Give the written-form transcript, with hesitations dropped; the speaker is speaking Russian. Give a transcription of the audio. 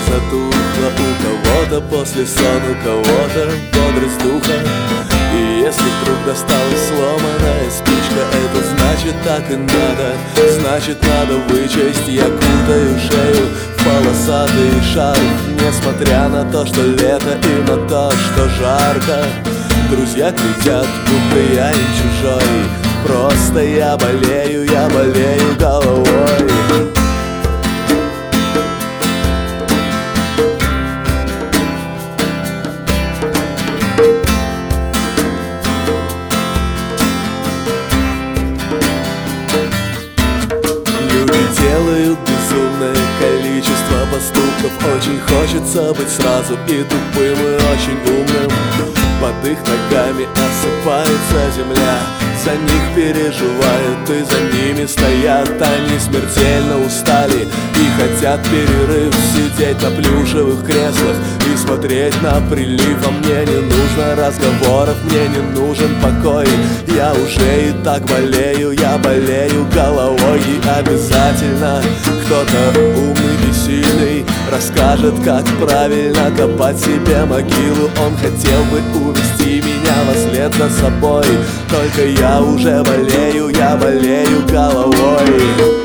затухла. У кого-то после сон, у кого-то бодрость духа. И если вдруг досталась сломанная спичка, это значит так и надо. Значит надо вычесть. Я кутаю шею в полосатый шарф, несмотря на то, что лето, и на то, что жарко. Друзья кричат, будто я им чужой. Просто я болею головой. Делают безумное количество поступков. Очень хочется быть сразу и тупым, и очень умным. Под их ногами осыпается земля. За них переживают и за ними стоят. Они смертельно устали и хотят перерыв. Сидеть на плюшевых креслах и смотреть на прилив. А мне не нужно разговоров, мне не нужен покой. Я уже и так болею, я болею головой. И обязательно кто-то умный и сильный расскажет, как правильно копать себе могилу. Он хотел бы увести меня вослед за собой, только я уже болею головой.